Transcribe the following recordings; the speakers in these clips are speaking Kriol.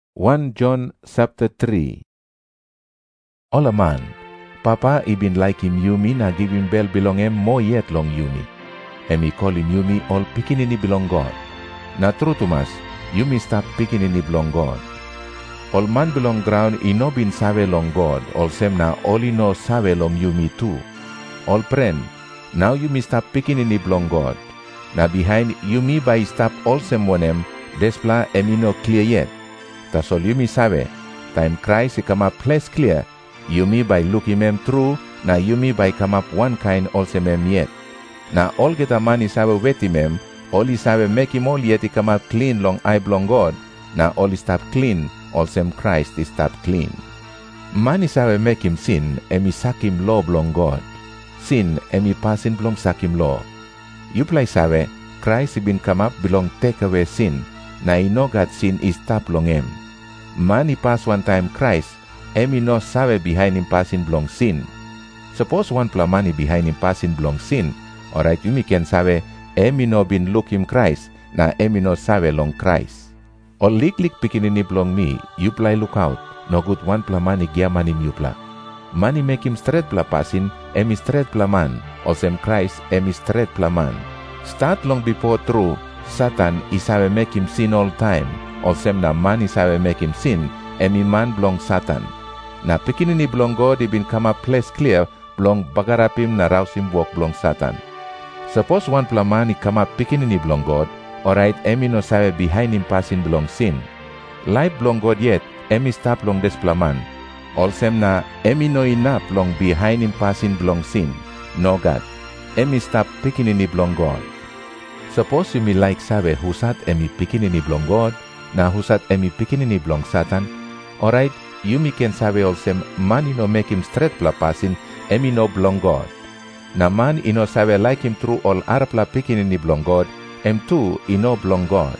1 John chapter 3. Ola man, Papa ibin like him Yumi na give him bel belong em mo yet long Yumi. Emi call him Yumi all pikinini belong God. Na true Tumas, Yumi stop pikinini belong God. All man belong ground I no bin save long God, all sem na all I no save long Yumi too. All friend, now Yumi stop pikinini belong God. Na behind Yumi by stop all sem wonem, despla emi no clear yet. Tas all Yumi sabe, time Christ I come up place clear, Yumi by look him true, na Yumi by come up one kind also mem yet. Na all get a man I sabe wet him, all I sabe make him all yet I come up clean long I belong God, na all I stop clean, also Christ I stop clean. Man I sabe make him sin, emi sack him law belong God. Sin, emi passing belong sack him law. You play sabe, Christ I been come up belong take away sin, na I know God sin is stop long him. Man I pass one time Christ, emi no sabe behind him passing belong sin. Suppose one plamani behind him passing belong sin, alright Yumi can sabe, emi no bin look him Christ, na emi no sabe long Christ. Or lik pikinini belong me, you play look out, no good one plamani gia manim you pla. Mani make him straight pla passing, emi straight plaman, or sem Christ, emi straight plaman. Start long before true, Satan I sabe make him sin all time, or sem na man I sabe make him sin, emi man belong Satan. Na pikinini belong God I bin come up place clear, belong bagarapim na rausim walk belong Satan. Suppose one plaman I come up pikinini belong God, alright emi no sabe behind him passing belong sin. Life belong God yet, emi stop long des plaman. All sem na emi no enough long behind him passing belong sin. No God. Emi stop pikinini belong God. Suppose you me like sabe husat emi pikinini belong God, na husat emi pikinini belong Satan. Alright, you me can sabe also man no make him straight pla passing, emi no belong God. Na man no sabe like him through all arapla pikinini belong God, em too no belong God.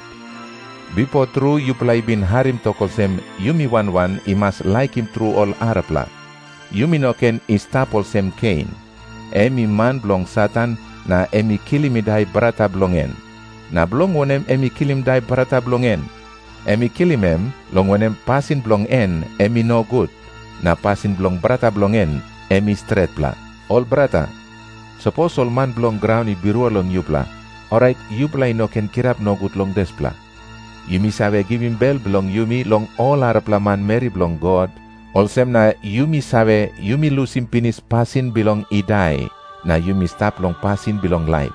Before true you play bin harim tokosem, you me one I must like him through all arapla. You me no can stop all sem Cain. Emi man belong Satan, na emi kill him dai brata belongen. Na belong wonem emi kill him dai brata belongen. Emi kill him long wonem passing belong en, emi no good. Na passing belong brata belongen, emi straight pla. All brata. Suppose all man belong ground I biru along you pla. Alright, you pla no can kirap no good long des pla. You me sabe give him bell belong you me long all arapla man Mary belong God. All sem na you me sabe you me lose him pinis passing belong I die. Na you me stop long passing belong life.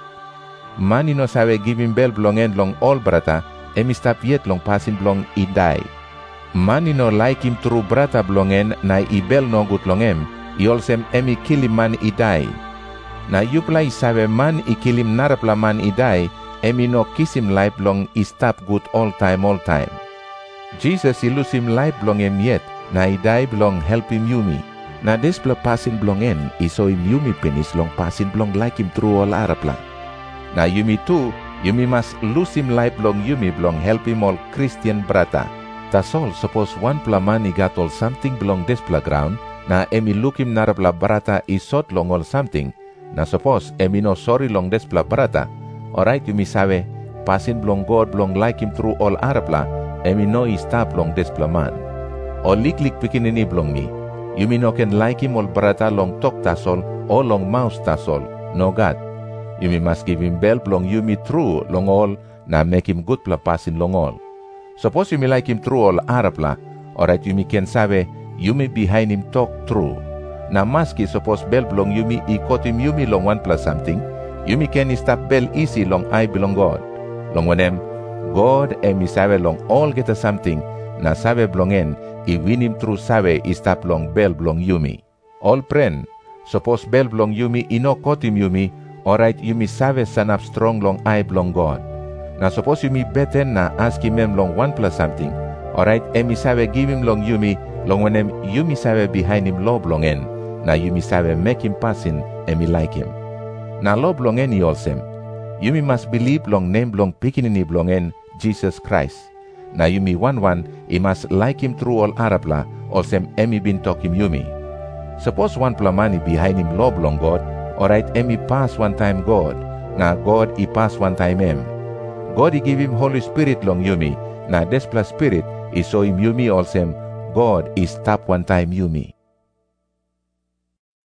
Man no sabe give him bell belong en long all brata, emi stop yet long passing belong I die. Man no like him through brata belong en, na I bell no good long em, I also emi kill him man I die. Na you play sabe man I kill him narapla man I die, emi no kiss him life long I stop good all time. Jesus I lose him life belong him yet, na I die belong help him Yumi. Na despla passing belong en, I saw him Yumi penis long passing belong like him through all arapla. Na Yumi too, Yumi must lose him life belong Yumi belong help him all Christian brata. Tas all suppose one plaman I got all something belong despla ground, na emi look him narapla brata I sot long all something. Na suppose emi no sorry long despla brata. Alright Yumi sabe, passing belong God belong like him through all arapla, emi no I stop long despla man. All lik pikinini belong me. Yumi no can like him all brata long talk tasol, or long mouse tasol, no God. Yumi must give him bell belong Yumi true long all, na make him good pla passing long all. Suppose Yumi like him true all arapla, alright Yumi can sabe, Yumi behind him talk true. Na maski suppose bell belong Yumi I caught him Yumi long one plus something, Yumi can stop bell easy long I belong God. Long when God emi sabe long all get a something, na sabe belong en, I win him through sabe I stop long bell belong Yumi. All friend, suppose bell belong Yumi I no caught him Yumi, alright Yumi sabe stand up strong long I belong God. Na suppose Yumi better na ask him long one plus something, alright emi sabe give him long Yumi, long when Yumi sabe behind him law belong en, na Yumi sabe make him passing, emi like him. Na law belong en I also. Yumi must believe long name belong pikinini belong en, Jesus Christ. Na Yumi one I must like him through all arapla, also emi bin talk him Yumi. Suppose one plamani behind him law belong God, alright emi pass one time God, na God I pass one time em. God I give him Holy Spirit long Yumi, na despla spirit I show him Yumi olsem God is tap one time Yumi.